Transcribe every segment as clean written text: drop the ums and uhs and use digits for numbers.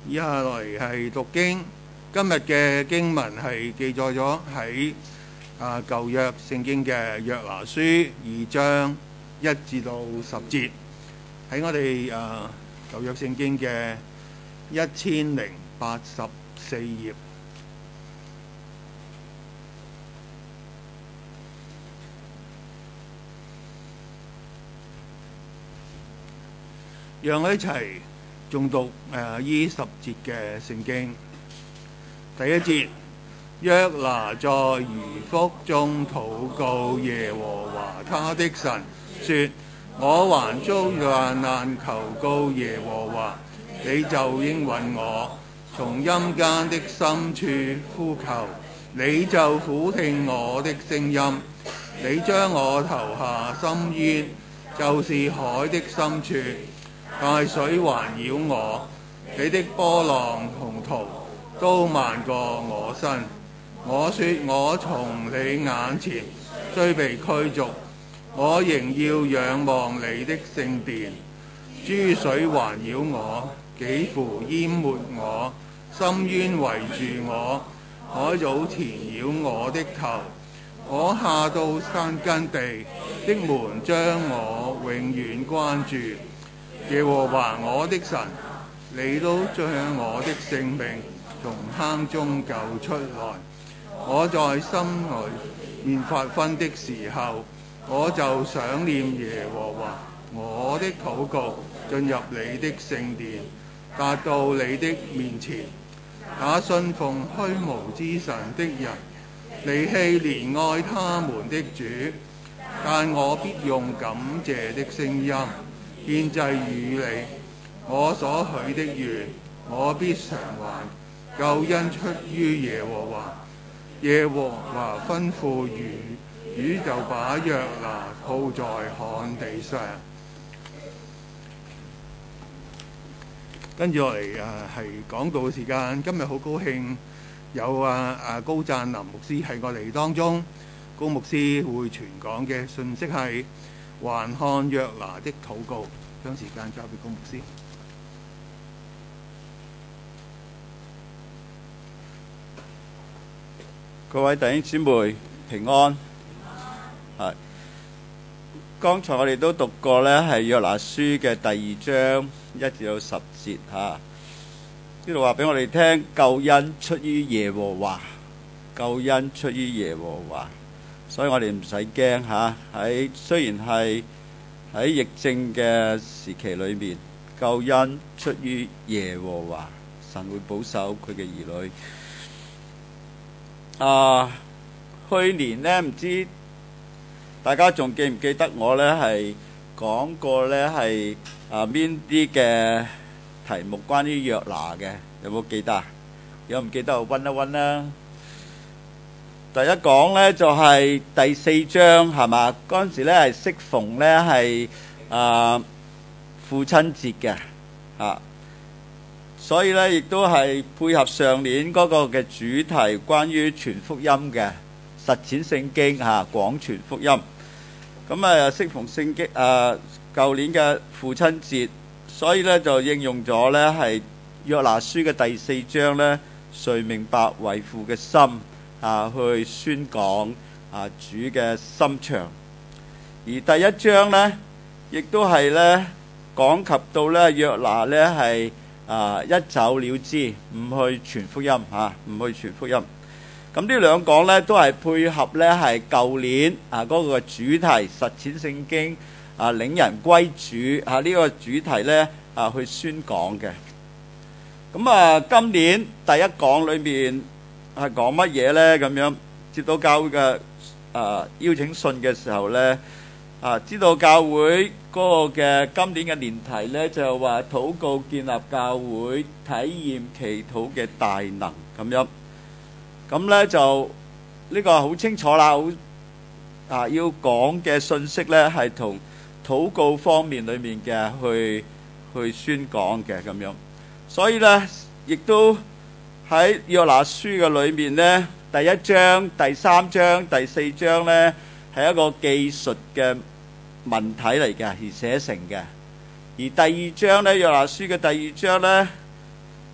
以下嚟係讀經。今日嘅經文係記載咗喺舊約聖經嘅約拿書2章1至到10節，喺我哋舊約聖經嘅1084頁。讓我一齊誦讀呢10節嘅聖經。第一節，約拿在魚腹中禱告耶和華他的神，說：我還遭患難求告耶和華，你就應允我；從陰間的深處呼求，你就俯聽我的聲音。你將我投下深淵，就是海的深處，大水環繞我，你的波浪洪濤都漫過我身。我說我從你眼前雖被驅逐，我仍要仰望你的聖殿。諸水環繞我，幾乎淹沒我，深淵圍住我，海藻纏繞我的頭。我下到山根地的門，將我永遠關住。耶和華我的神，你都將我的性命從坑中救出來。我在心裏面發昏的時候，我就想念耶和華。我的禱告進入你的聖殿，達到你的面前。那信奉虛無之神的人，離棄憐愛他們的主，但我必用感謝的聲音獻祭與你。我所許的願，我必償還。救恩出於耶和華。耶和華吩咐魚，就把約拿吐在旱地上。跟住落嚟係講道嘅時間。今日好高興有高贊林牧師喺我哋當中。高牧師會傳講嘅信息係還看約拿的禱告。將時間交俾高牧師。 各位弟兄姊妹平安。係，剛才我哋都讀過呢係約拿書嘅第2章1至到10節嚇。呢度話俾我哋聽，救恩出於耶和華，救恩出於耶和華，所以我哋唔使驚嚇。雖然係喺疫症嘅時期裏面，救恩出於耶和華，神會保守佢嘅兒女。去年呢，唔知大家仲記唔記得我呢係講過呢係邊啲嘅題目關於約拿嘅，有冇記得啊？如果唔記得，我溫一溫啦。第一講呢就係第4章係嘛？嗰陣時呢係適逢呢係父親節嘅啊。所以咧，亦都係配合上年嗰個嘅主題，關於傳福音嘅實踐聖經嚇，廣傳福音。咁適逢聖經舊年嘅父親節，所以咧就應用咗咧係約拿書嘅第4章咧，誰明白為父嘅心去宣講主嘅心腸。而第1章咧，亦都係咧講及到咧約拿咧係一走了之，唔去傳福音唔去傳福音。咁呢兩講呢，都係配合呢係舊年嗰個主題實踐聖經領人歸主呢個主題呢去宣講嘅。咁今年第一講裏面係講乜嘢呢？咁樣接到教會嘅邀請信嘅時候呢，知道教會嗰個嘅今年嘅年題呢，就係話禱告建立教會，體驗祈禱嘅大能咁樣。咁呢就呢個好清楚啦，要講嘅信息呢係同禱告方面裏面嘅去宣講嘅咁樣。所以呢，亦都喺約拿書嘅裏面呢，第1章、第3章、第4章呢，係一個記述嘅文體嚟嘅，而寫成嘅。而第2章呢，約拿書嘅第2章呢，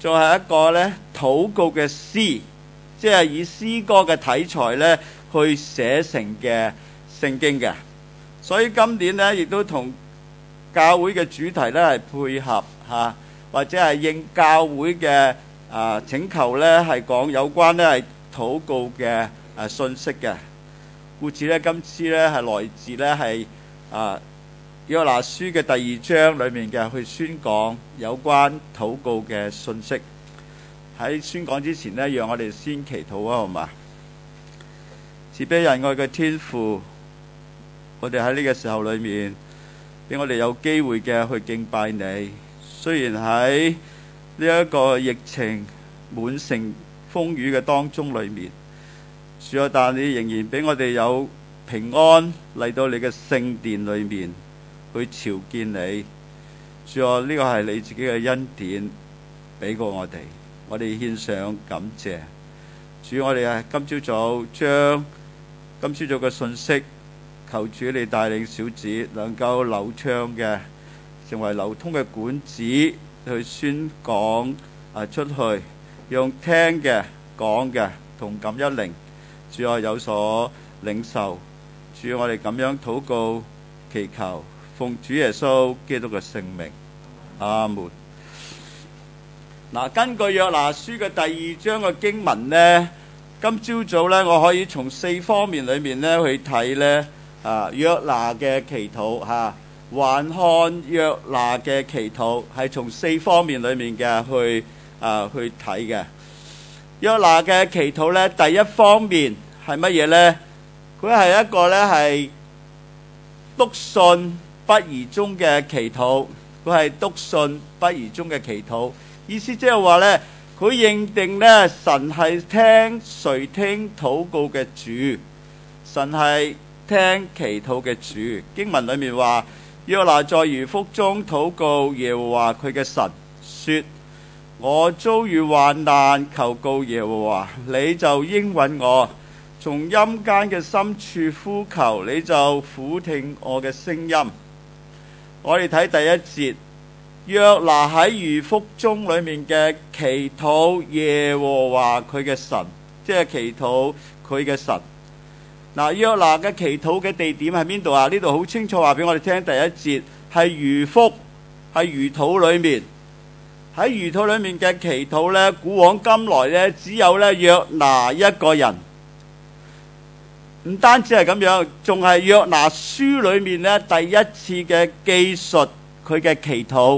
就係一個咧禱告嘅詩，即係以詩歌嘅題材咧去寫成嘅聖經嘅。所以今年咧亦都同教會嘅主題咧係配合嚇，或者係應教會嘅請求咧，係講有關咧係禱告嘅信息嘅。故此咧，今次咧係來自咧係約拿書嘅第2章裏面嘅，去宣講有關禱告嘅信息。喺宣講之前呢，讓我哋先祈禱啊，好嘛？慈悲仁愛嘅天父，我哋喺呢個時候裏面，俾我哋有機會嘅去敬拜你。雖然喺呢一個疫情滿城風雨嘅當中裏面，主啊，但你仍然俾我哋有平安嚟到你嘅聖殿裏面去朝見你。主啊，呢個係你自己嘅恩典俾過我哋，我哋獻上感謝。主，我哋今朝早將今朝早嘅信息，求主你帶領小子能夠流暢嘅，成為流通嘅管子去宣講出去，用聽嘅講嘅同感一靈。主啊，有所領受。主，我哋咁樣禱告祈求，奉主耶穌基督嘅聖名，阿門。嗱，根據約拿書嘅第2章嘅經文呢，今朝早呢，我可以從4方面裏面呢去睇呢約拿嘅祈禱嚇，還看約拿嘅祈禱係從4方面裏面嘅去睇嘅。約拿嘅祈禱呢，第一方面係乜嘢呢？佢係一個呢係篤信不疑中嘅祈禱，佢係篤信不疑中嘅祈禱，意思即係話呢，佢認定呢神係垂聽禱告嘅主，神係聽祈禱嘅主。經文裏面話，約拿在魚腹中禱告耶和華佢嘅神，說：我遭遇患難，求告耶和華，你就應允我；從陰間嘅深處呼求，你就俯聽我嘅聲音。我哋睇第1節，約拿喺魚腹中裏面嘅祈禱耶和華佢嘅神，即係祈禱佢嘅神。嗱，約拿嘅祈禱嘅地點喺邊度啊？呢度好清楚話俾我哋聽，第1節係魚腹，係魚肚裏面。喺魚肚裏面嘅祈禱呢，古往今來呢，只有呢約拿一個人。唔單止係咁樣，仲係約拿書裏面呢第一次嘅記述佢嘅祈禱。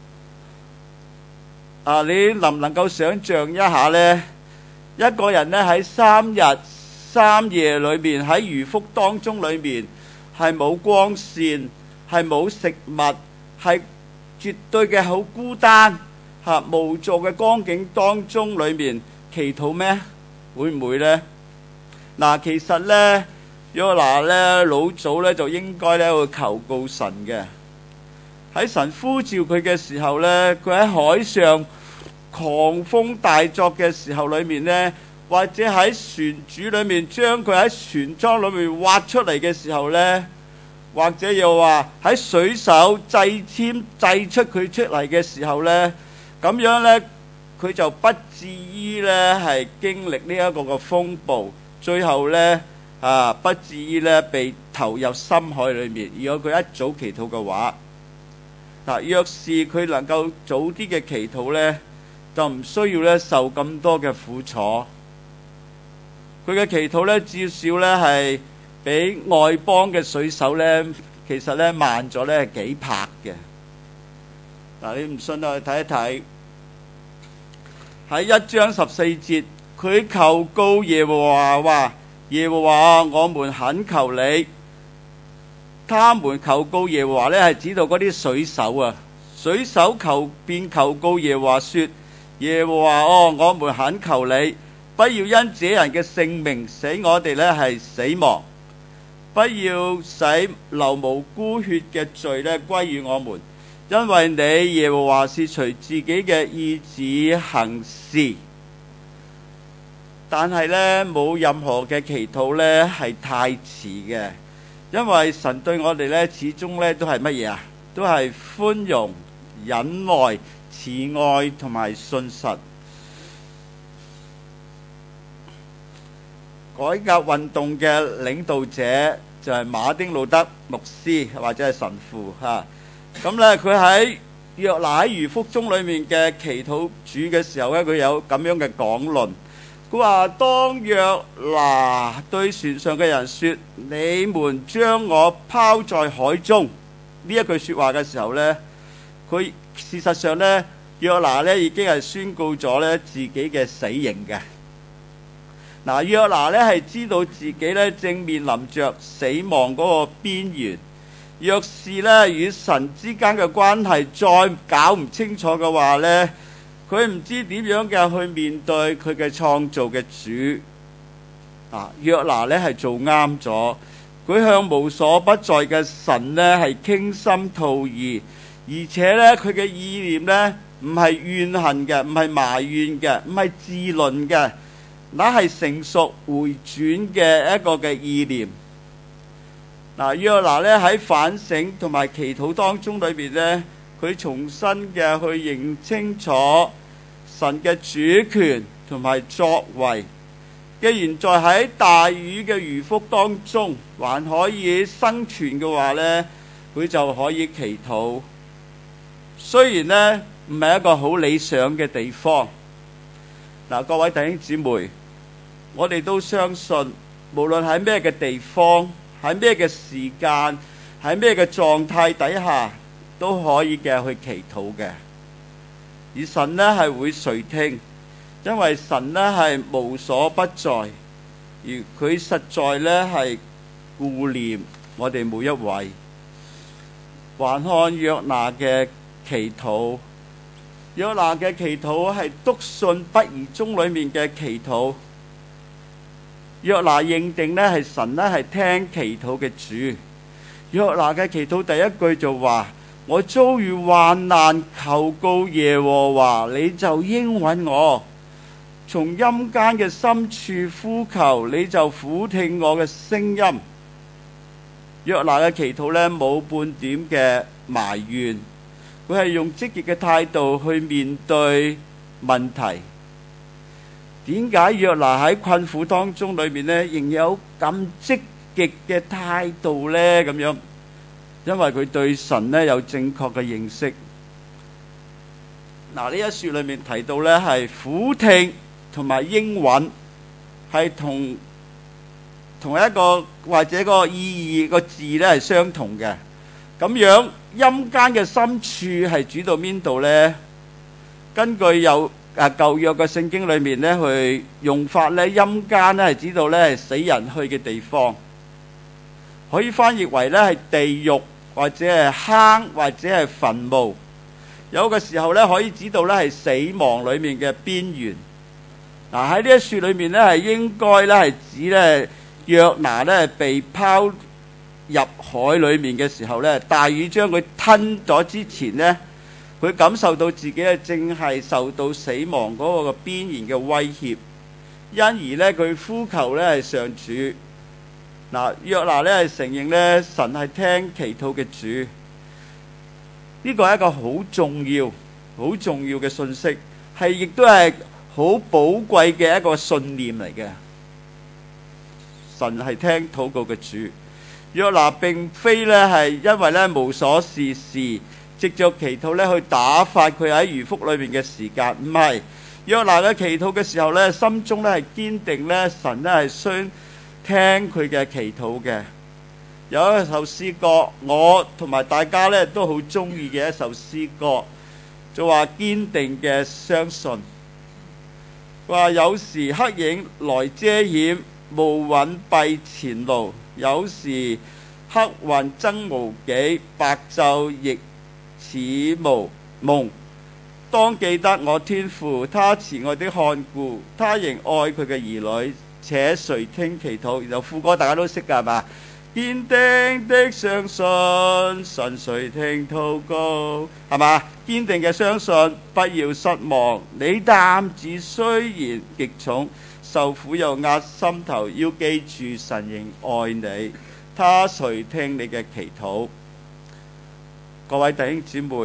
你能唔能夠想像一下呢？一個人呢喺3日3夜裏面，喺魚腹當中裏面，係冇光線，係冇食物，係絕對嘅好孤單無助嘅光景當中裏面祈禱咩？會唔會呢？其實呢，約拿呢老早呢就應該呢去求告神嘅。喺神呼召佢嘅時候呢，佢喺海上狂風大作嘅時候裏面呢，或者喺船主裏面將佢喺船艙裏面挖出嚟嘅時候呢，或者又話喺水手掣出佢出嚟嘅時候呢，咁樣呢，佢就不至於呢係經歷呢一個嘅風暴，最後呢，不至於呢被投入深海裏面。如果佢一早祈禱嘅話，若是佢能夠早啲嘅祈禱呢，就唔需要呢受咁多嘅苦楚。佢嘅祈禱呢，至少呢係比外邦嘅水手呢，其實呢慢咗呢幾拍嘅。你唔信啊？睇一睇喺1章14節，佢求告耶和華話：耶和華，我們懇求你。他們求告耶和華呢，係指到嗰啲水手啊。水手便求告耶和華說：耶和華，我們懇求你，不要因這人嘅性命使我哋呢係死亡，不要使流無辜血嘅罪呢歸於我們，因為你耶和華是隨自己嘅意志行事。但係呢，冇任何嘅祈禱呢係太遲嘅，因為神對我哋呢始終呢都係乜嘢啊？都係寬容、忍耐、 慈愛同埋信實。改革運動嘅領導者就係馬丁路德牧師或者係神父嚇。咁呢，佢喺約拿喺魚腹中裏面嘅祈禱主嘅時候呢，佢有咁樣嘅講論。佢話：當約拿對船上嘅人說：你們將我拋在海中，呢一句説話嘅時候呢，佢事實上呢，約拿呢已經係宣告咗呢自己嘅死刑嘅。嗱，約拿呢係知道自己呢正面臨着死亡嗰個邊緣。若是呢與神之間嘅關係再搞唔清楚嘅話呢，佢唔知點樣嘅去面對佢嘅創造嘅主。約拿呢係做啱咗，佢向無所不在嘅神呢係傾心吐意，而且呢，佢嘅意念呢唔係怨恨嘅，唔係埋怨嘅，唔係自論嘅，那係成熟回轉嘅一個嘅意念。約拿呢喺反省同埋祈禱當中裏邊呢，佢重新嘅去認清楚神嘅主權同埋作為。既然在喺大魚嘅魚腹當中還可以生存嘅話呢，佢就可以祈禱。雖然呢唔係一個好理想嘅地方。各位弟兄姊妹，我哋都相信，無論喺咩嘅地方，喺咩嘅時間，喺咩嘅狀態底下，都可以嘅去祈禱嘅。而神呢係會垂聽，因為神呢係無所不在，而佢實在呢係顧念我哋每一位。還看約拿嘅祈禱，約拿嘅祈禱係篤信不疑中裏面嘅祈禱。約拿認定呢係神呢係聽祈禱嘅主。約拿嘅祈禱第一句就話：我遭遇患難，求告耶和華，你就應允我；從陰間嘅深處呼求，你就俯聽我嘅聲音。約拿嘅祈禱呢冇半點嘅埋怨，佢係用積極嘅態度去面對問題。點解約拿喺困苦當中裏面呢，仍有咁積極嘅態度呢？咁樣，因為佢對神呢有正確嘅認識。呢一書裏面提到呢係俯聽同埋應允，係同一個或者個意義個字呢係相同嘅。咁樣陰間嘅深處係指到邊度呢？根據有舊約嘅聖經裏面呢，去用法呢，陰間呢係指到呢係死人去嘅地方，可以翻譯為呢係地獄或者係坑或者係墳墓。有嘅時候呢，可以指到呢係死亡裏面嘅邊緣。喺呢一書裏面呢，係應該呢係指呢約拿呢被拋入海裏面嘅時候呢，大魚將佢吞咗之前呢，佢感受到自己正係受到死亡嗰個邊緣嘅威脅，因而呢，佢呼求呢係上主。約拿呢係承認呢神係聽祈禱嘅主。呢個係一個好重要嘅信息，係亦都係好寶貴嘅一個信念嚟嘅。神係聽禱告嘅主。約拿並非呢係因為呢無所事事，藉着祈禱呢去打發佢喺魚腹裏面嘅時間，唔係。約拿嘅祈禱嘅時候呢，心中呢係堅定呢神呢係需聽佢嘅祈禱嘅。有一首詩歌，我同埋大家呢都好中意嘅一首詩歌，就話堅定嘅相信。話有時黑影來遮掩，霧隱蔽前路；有時黑雲增無幾，白晝亦似無夢。當記得我天父，他慈愛的看顧，他仍愛佢嘅兒女，且垂聽祈禱。然後副歌大家都識㗎，係嘛？堅定的相信，神垂聽禱告，係嘛？堅定嘅相信，不要失望。你擔子雖然極重，受苦又壓心頭，要記住神仍愛你，他垂聽你嘅祈禱。各位弟兄姊妹，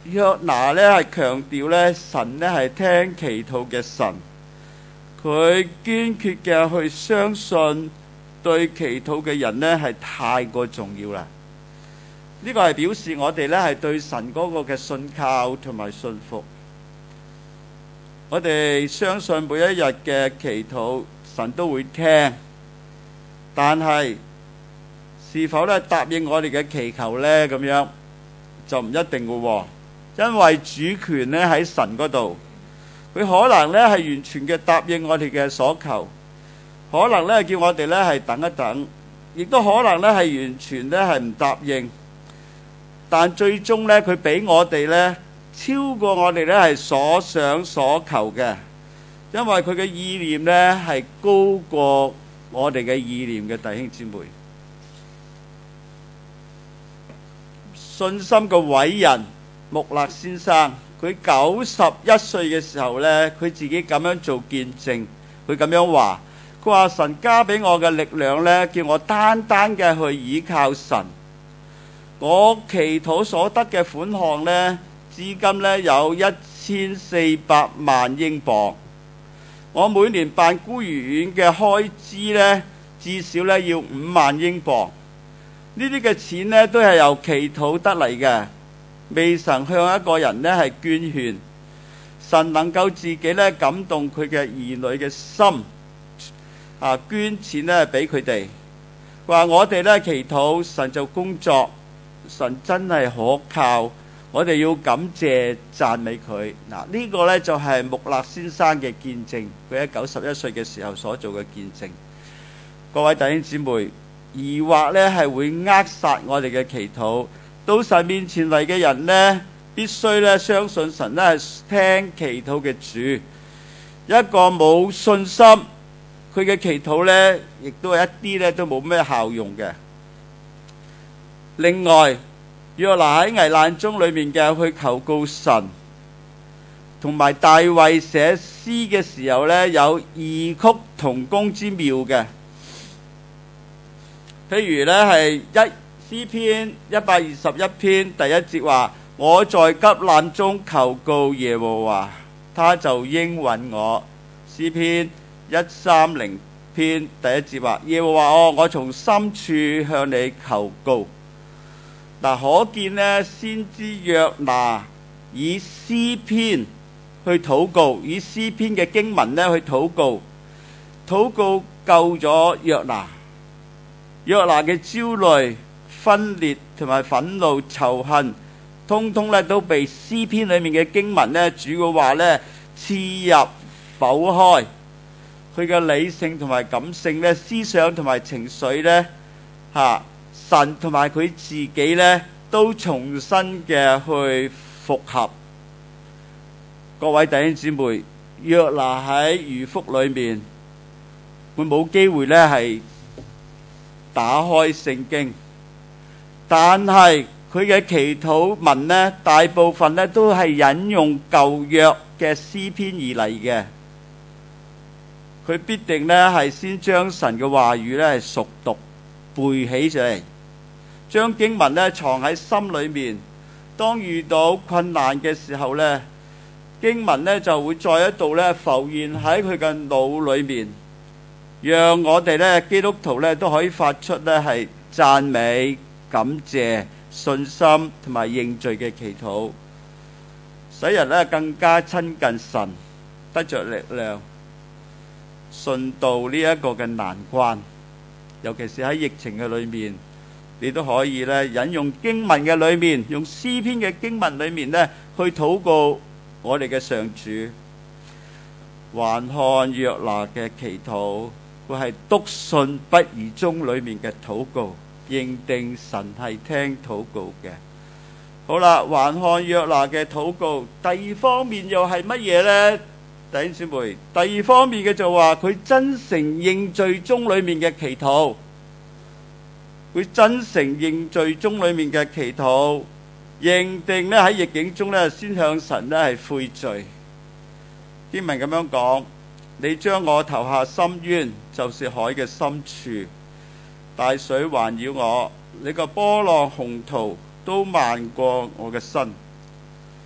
約拿咧係強調咧神咧係聽祈禱嘅神，佢堅決嘅去相信對祈禱嘅人咧係太過重要啦。呢個係表示我哋咧係對神嗰個嘅信靠同埋信服。我哋相信每一日嘅祈禱神都會聽，但係是否咧答應我哋嘅祈求呢？咁樣就唔一定嘅喎，因為主權咧喺神嗰度，佢可能咧係完全嘅答應我哋嘅所求，可能咧叫我哋咧係等一等，亦都可能咧係完全咧係唔答應。但最終咧，佢俾我哋咧超過我哋咧係所想所求嘅，因為佢嘅意念咧係高過我哋嘅意念嘅。弟兄姊妹，信心嘅偉人穆勒先生，佢91歲嘅時候咧，佢自己咁樣做見證，佢咁樣話：佢話神加俾我嘅力量咧，叫我單單嘅去倚靠神。我祈禱所得嘅款項呢，至今呢有1400萬英鎊。我每年辦孤兒院嘅開支呢，至少呢要5萬英鎊。呢啲嘅錢呢，都係由祈禱得嚟嘅，未曾向一個人呢係捐獻。神能夠自己呢感動佢嘅兒女嘅心，捐錢呢俾佢哋。話我哋呢祈禱，神就工作。神真係可靠，我哋要感謝讚美佢。呢個呢就係穆勒先生嘅見證，佢喺91歲嘅時候所做嘅見證。各位弟兄姊妹，疑惑呢係會扼殺我哋嘅祈禱。到神面前嚟嘅人呢，必須呢相信神呢係聽祈禱嘅主。一個冇信心，佢嘅祈禱呢亦都係一啲呢都冇咩效用嘅。另外，約拿喺危難中裏面嘅去求告神，同埋大衛寫詩嘅時候呢，有異曲同工之妙嘅。譬如呢係詩篇121篇第1節話：我在急難中求告耶和華，他就應允我。詩篇130篇第1節話：耶和華我從深處向你求告。可見呢，先知約拿以詩篇去禱告，以詩篇嘅經文呢去禱告，禱告救咗約拿。約拿嘅焦慮、分裂同埋憤怒、仇恨，通通呢都被詩篇裏面嘅經文呢，主嘅話呢刺入剖開。佢嘅理性同埋感性呢，思想同埋情緒呢，神同埋佢自己呢，都重新嘅去復合。各位弟兄姊妹，約拿喺魚腹裏面，佢冇機會呢係打開聖經，但係佢嘅祈禱文呢，大部分呢都係引用舊約嘅詩篇而嚟嘅。佢必定呢係先將神嘅話語呢係熟讀背起上嚟，將經文呢藏喺心裏面。當遇到困難嘅時候呢，經文呢就會再一度呢浮現喺佢嘅腦裏面，讓我哋呢基督徒呢都可以發出呢係讚美、感謝、信心同埋認罪嘅祈禱，使人呢更加親近神，得着力量，順渡呢一個嘅難關。尤其是喺疫情嘅裏面，你都可以咧引用經文嘅裏面，用詩篇嘅經文裏面咧去禱告我哋嘅上主。還看約拿嘅祈禱，佢係篤信不疑中裏面嘅禱告，認定神係聽禱告嘅。好啦，還看約拿嘅禱告，第二方面又係乜嘢呢？弟兄姊妹，第二方面嘅就話佢真誠認罪中裏面嘅祈禱，佢真誠認罪中裏面嘅祈禱，認定咧喺逆境中咧先向神咧係悔罪。經文咁樣講：你將我投下深淵，就是海嘅深處，大水環繞我，你個波浪洪濤都漫過我嘅身。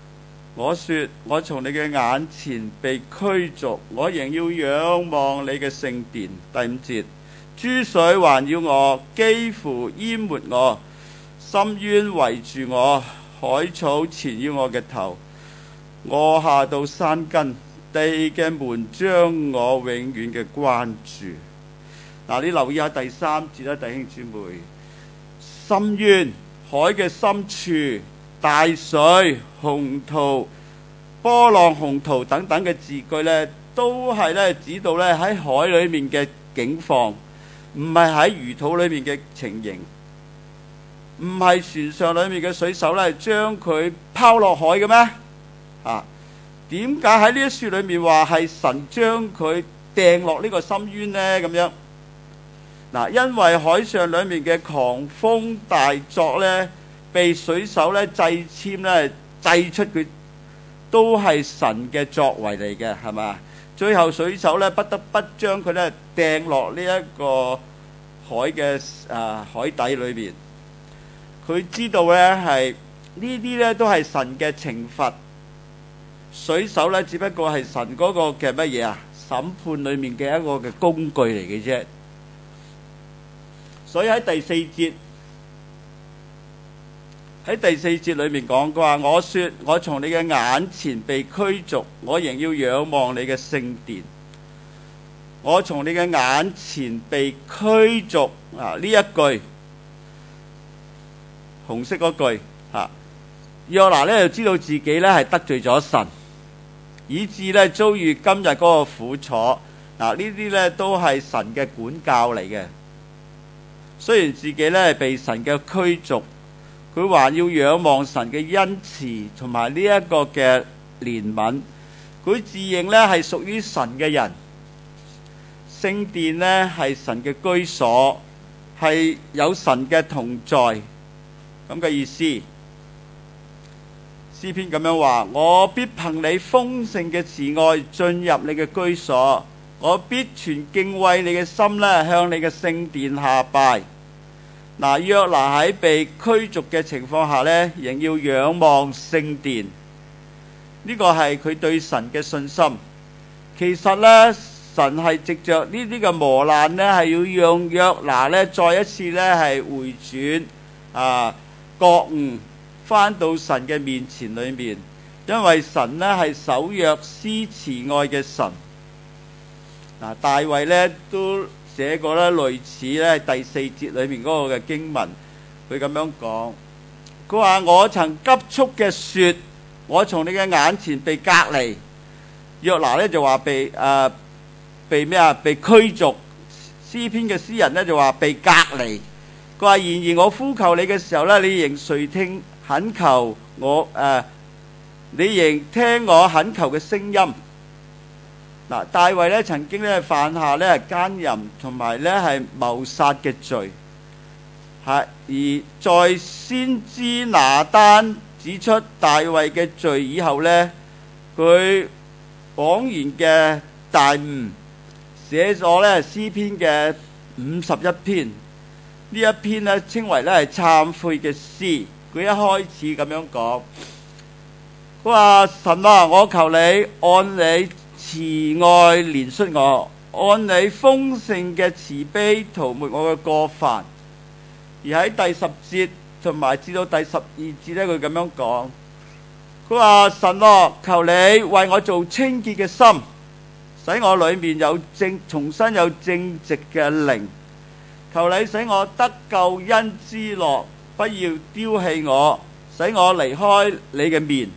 我說我從你嘅眼前被驅逐，我仍要仰望你嘅聖殿。第5節，諸水環繞我，幾乎淹沒我，深淵圍住我，海草纏繞我嘅頭。我下到山根，地嘅門將我永遠嘅關住。嗱，你留意下第3節啦，弟兄姊妹。深淵，海嘅深處，大水、洪濤、波浪、洪濤等等嘅字句呢，都係呢指到呢喺海裏面嘅境況，唔係喺魚肚裏面嘅情形，唔係船上裏面嘅水手呢將佢拋落海嘅咩？點解喺呢一書裏面話係神將佢掟落呢個深淵呢？咁樣嗱，因為海上裏面嘅狂風大作呢，被水手呢掣籤呢掣出佢，都係神嘅作為嚟嘅，係嘛？最後水手呢不得不將佢呢掟落呢一個海嘅海底裏面。佢知道呢係呢啲呢都係神嘅懲罰。水手呢只不過係神嗰個嘅乜嘢啊？審判裏面嘅一個嘅工具嚟嘅啫。所以喺第4節裏面講，佢話我說我從你嘅眼前被驅逐，我仍要仰望你嘅聖殿。我從你嘅眼前被驅逐呢一句紅色嗰句約拿呢就知道自己呢係得罪咗神，以致呢遭遇今日嗰個苦楚。呢啲呢都係神嘅管教嚟嘅。雖然自己呢係被神嘅驅逐，佢還要仰望神嘅恩慈同埋呢一個嘅憐憫。佢自認呢係屬於神嘅人，聖殿呢係神嘅居所，係有神嘅同在咁嘅意思。詩篇咁樣話：我必憑你豐盛嘅慈愛進入你嘅居所，我必存敬畏你嘅心呢向你嘅聖殿下拜。約拿喺被驅逐嘅情況下呢，仍要仰望聖殿，呢個係佢對神嘅信心。其實呢，神係藉着呢啲嘅磨難呢，係要讓約拿呢再一次呢係回轉覺悟，返到神嘅面前裏面，因為神呢係守約施慈愛嘅神。大衛呢都寫過呢類似呢第4節裏面嗰個嘅經文，佢咁樣講，佢話我曾急速嘅說，我從你嘅眼前被隔離。約拿呢就話被驅逐，詩篇嘅詩人呢就話被隔離。佢話然而我呼求你嘅時候呢，你仍垂聽懇求我，你仍聽我懇求嘅聲音。大衛呢曾經呢犯下呢奸淫同埋呢係謀殺嘅罪，而在先知拿單指出大衛嘅罪以後呢，佢恍然嘅大悟，寫咗呢詩篇嘅51篇。呢一篇呢稱為呢係懺悔嘅詩。佢一開始咁樣講，佢話神啊，我求你按你慈愛憐恤我，按你豐盛嘅慈悲塗抹我嘅過犯。而喺第10節同埋至到第12節呢，佢咁樣講，佢話神啊，求你為我做清潔嘅心，使我裏面重新有正直嘅靈。求你使我得救恩之樂，不要丟棄我，使我離開你嘅面。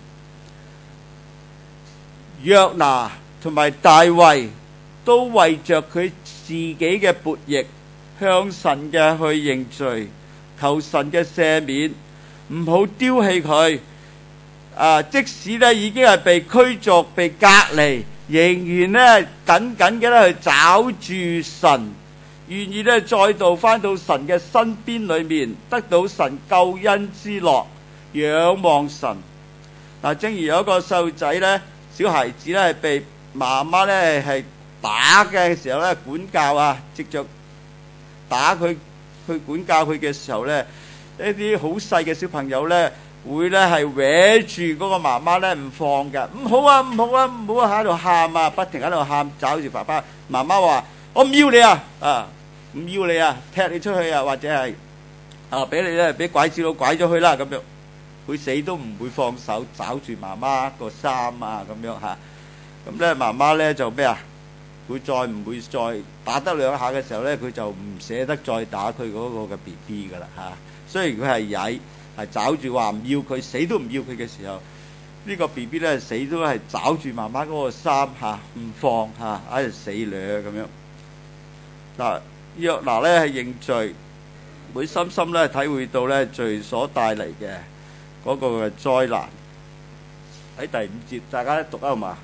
約拿同埋大衛都為着佢自己嘅悖逆，向神嘅去認罪，求神嘅赦免，唔好丟棄佢。即使呢已經係被驅逐、被隔離，仍然呢緊緊嘅去抓住神，願意呢再度返到神嘅身邊裏面，得到神救恩之樂，仰望神。正如有一個細路仔呢，小孩子呢係被媽媽呢係打嘅時候呢，管教藉着打佢去管教佢嘅時候呢，一啲好細嘅小朋友呢會咧係搲住嗰個媽媽咧唔放嘅，唔好啊唔好啊唔好喺度喊啊，不停喺度喊，找住爸爸。媽媽話：我唔要你啊，唔要你啊，踢你出去啊，或者係俾你咧俾拐子佬拐咗去啦咁樣。佢死都唔會放手，找住媽媽個衫啊咁樣嚇。咁咧媽媽咧就咩啊？佢再唔會再打得兩下嘅時候咧，佢就唔捨得再打佢嗰個嘅 BB 噶啦嚇。雖然佢係曳，係找住話唔要佢，死都唔要佢嘅時候，呢個 BB 咧死都係找住媽媽嗰個衫嚇，唔放嚇，喺度死掠咁樣。嗱，約拿咧係認罪，會深深咧體會到咧罪所帶嚟嘅嗰個嘅災難。喺第五節，大家讀啊好嘛？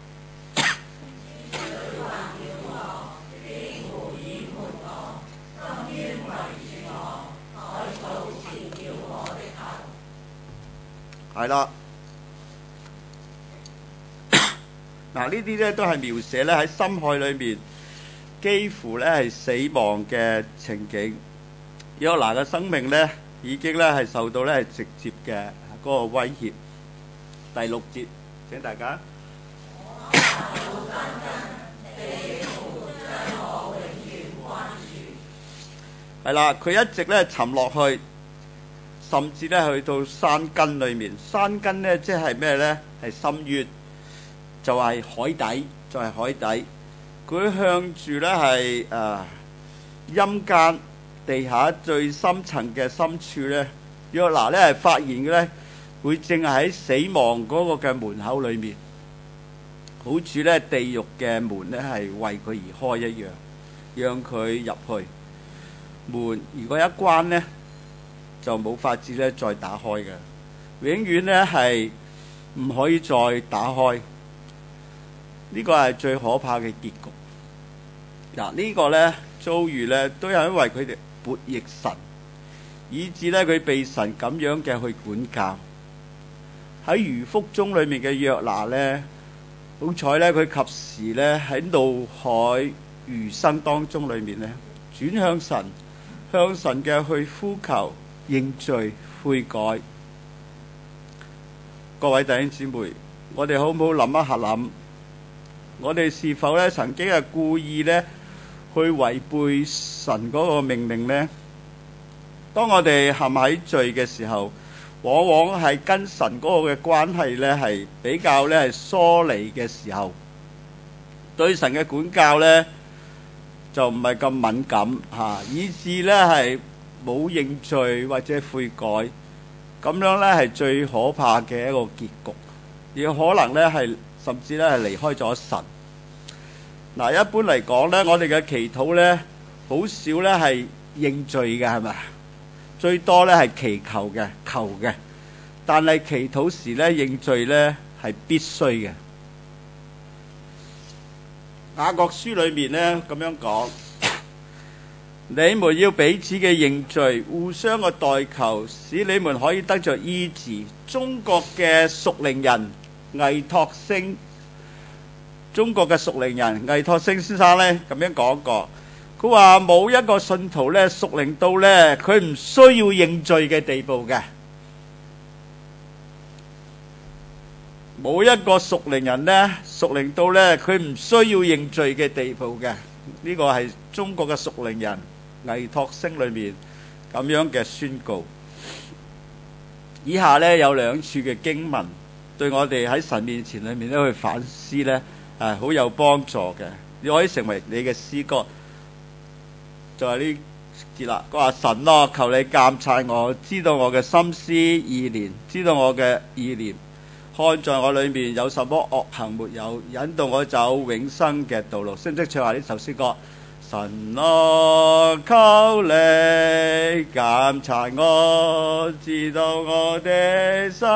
係啦，嗱呢啲咧都係描寫咧喺深海裏面幾乎咧係死亡嘅情景。約拿嘅生命咧已經咧係受到咧係直接嘅嗰個威脅。第六節，請大家。係啦，佢一直咧沉落去。甚至咧去到山根裏面，山根咧即係咩咧？係深淵，就係海底，就係海底。佢向住咧係陰間地下最深層嘅深處咧，約拿咧係發現嘅咧，會正係喺死亡嗰個嘅門口裏面，好似咧地獄嘅門咧係為佢而開一樣，讓佢入去。門如果一關咧，就冇法子咧再打開嘅，永遠咧係唔可以再打開。呢個係最可怕嘅結局。嗱，呢個咧遭遇咧都係因為佢哋悖逆神，以致咧佢被神咁樣嘅去管教。喺魚腹中裏面嘅約拿咧，好彩咧佢及時咧喺怒海餘生當中裏面咧轉向神，向神嘅去呼求。認罪悔改。各位弟兄姊妹，我哋好唔好諗一下諗，我哋是否咧曾經係故意咧去違背神嗰個命令呢？當我哋陷喺罪嘅時候，往往係跟神嗰個嘅關係咧係比較咧係疏離嘅時候，對神嘅管教咧就唔係咁敏感嚇，以致咧係冇認罪或者悔改，咁樣咧係最可怕嘅一個結局，亦可能咧係甚至咧係離開咗神。嗱，一般嚟講咧，我哋嘅祈禱咧好少咧係認罪嘅，係咪？最多咧係祈求嘅、求嘅，但係祈禱時咧認罪咧係必須嘅。雅各書裏面咧咁樣講。你們要彼此嘅認罪，互相嘅代求，使你們可以得着醫治。中國嘅屬靈人魏托星，中國嘅屬靈人魏托星先生咧咁樣講過，佢話冇一個信徒咧屬靈到咧佢唔需要認罪嘅地步嘅，冇一個屬靈人咧屬靈到咧佢唔需要認罪嘅地步嘅。呢個係中國嘅屬靈人魏托星裏面咁樣嘅宣告。以下呢有兩處嘅經文，對我哋喺神面前裏面咧去反思呢係好有幫助嘅。你可以成為你嘅詩歌，就係呢節啦。佢話神咯，求你監察我，知道我嘅心思意念，知道我嘅意念，看在我裏面有什麼惡行沒有，引導我走永生嘅道路。識唔識唱下呢首詩歌？神啊，求你監察我，知道我的心，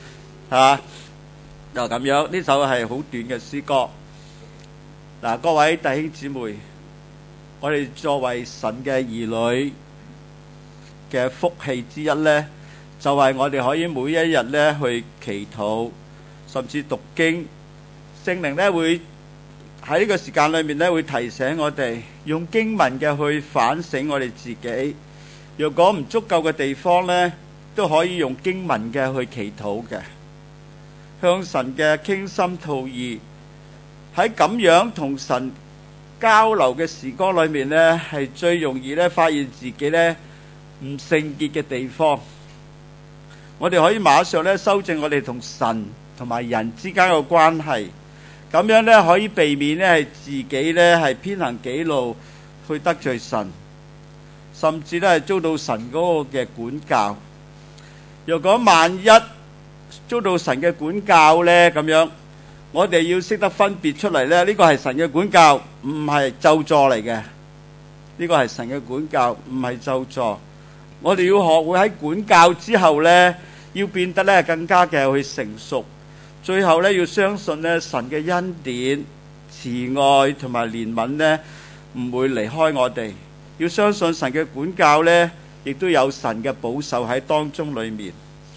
就咁樣。呢首係好短嘅詩歌。嗱，各位弟兄姊妹，我哋作為神嘅兒女嘅福氣之一呢，就係我哋可以每一日呢去祈禱，甚至讀經。聖靈呢會喺呢個時間裏面呢會提醒我哋，用經文嘅去反省我哋自己。若果唔足夠嘅地方呢， 都可以用經文嘅去祈禱嘅，向神嘅傾心吐意。喺咁樣同神交流嘅時光裏面呢，係最容易呢發現自己呢唔聖潔嘅地方。我哋可以馬上呢修正我哋同神同埋人之間嘅關係，咁樣呢可以避免呢係自己呢係偏行己路去得罪神，甚至呢係遭到神嗰個嘅管教。若果萬一遭到神嘅管教呢，咁樣我哋要識得分別出嚟呢，呢個係神嘅管教，唔係咒詛嚟嘅。呢個係神嘅管教，唔係咒詛。我哋要學會喺管教之後呢，要變得呢更加嘅去成熟。最後呢，要相信呢神嘅恩典、慈愛同埋憐憫呢唔會離開我哋。要相信神嘅管教呢，亦都有神嘅保守喺當中裏面。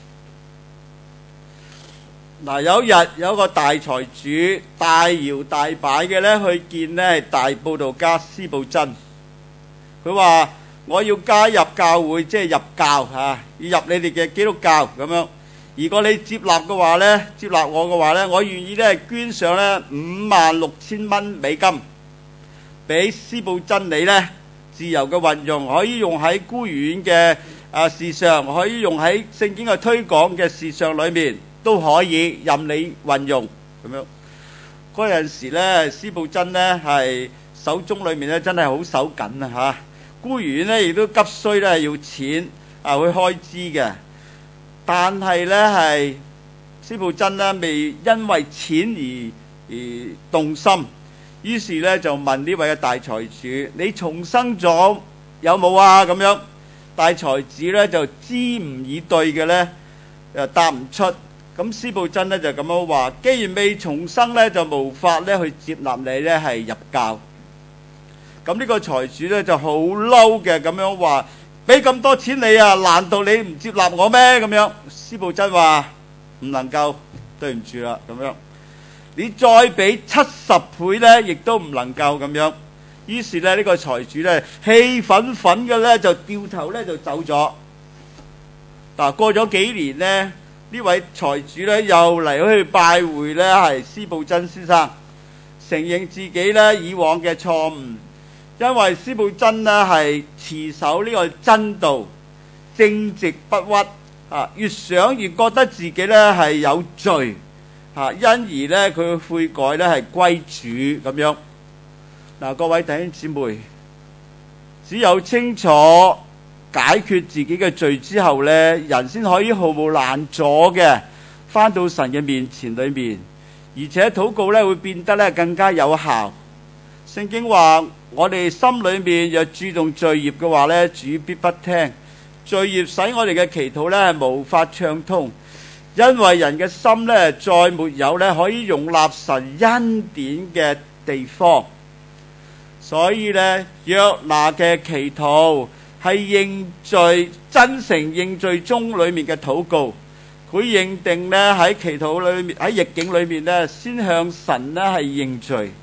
嗱，有一日有一個大財主大搖大擺嘅呢去見呢大佈道家司布真，佢話：我要加入教會，即係入教嚇，要入你哋嘅基督教咁樣。如果你接納嘅話呢，接納我嘅話呢，我願意呢捐上呢56,000蚊美金俾司布真你呢自由嘅運用，可以用喺孤兒院嘅事上，可以用喺聖經嘅推廣嘅事上裏面，都可以任你運用咁樣。嗰陣時呢，司布真呢係手中裏面呢真係好手緊啊嚇！孤兒院呢亦都急需呢要錢去開支嘅，但係呢係司布真呢未因為錢而動心，於是呢就問呢位嘅大財主：你重生咗有冇啊？咁樣大財主呢就支吾以對嘅呢，又答唔出。咁司布真呢就咁樣話：既然未重生呢，就無法呢去接納你呢係入教。咁呢個財主呢就好嬲嘅咁樣話：俾咁多錢你啊，難道你唔接納我咩？咁樣司布真話：唔能夠，對唔住啦。咁樣你再俾70倍呢，亦都唔能夠咁樣。於是呢，呢個財主呢氣憤憤嘅呢就掉頭呢就走咗。嗱，過咗幾年呢，呢位財主呢又嚟去拜會呢係司布真先生，承認自己呢以往嘅錯誤。因為司布真呢係持守呢個真道，正直不屈，越想越覺得自己呢係有罪，因而呢佢悔改呢係歸主咁樣。嗱，各位弟兄姊妹，只有清楚解決自己嘅罪之後呢，人先可以毫無攔阻嘅返到神嘅面前裏面，而且禱告呢會變得呢更加有效。聖經話：我哋心裏面若注重罪孽嘅話呢，主必不聽。罪孽使我哋嘅祈禱呢無法暢通，因為人嘅心呢再沒有呢可以容納神恩典嘅地方。所以呢，約拿嘅祈禱係認罪、真誠認罪中裏面嘅禱告。佢認定呢喺祈禱裏面，喺逆境裏面呢，先向神呢係認罪。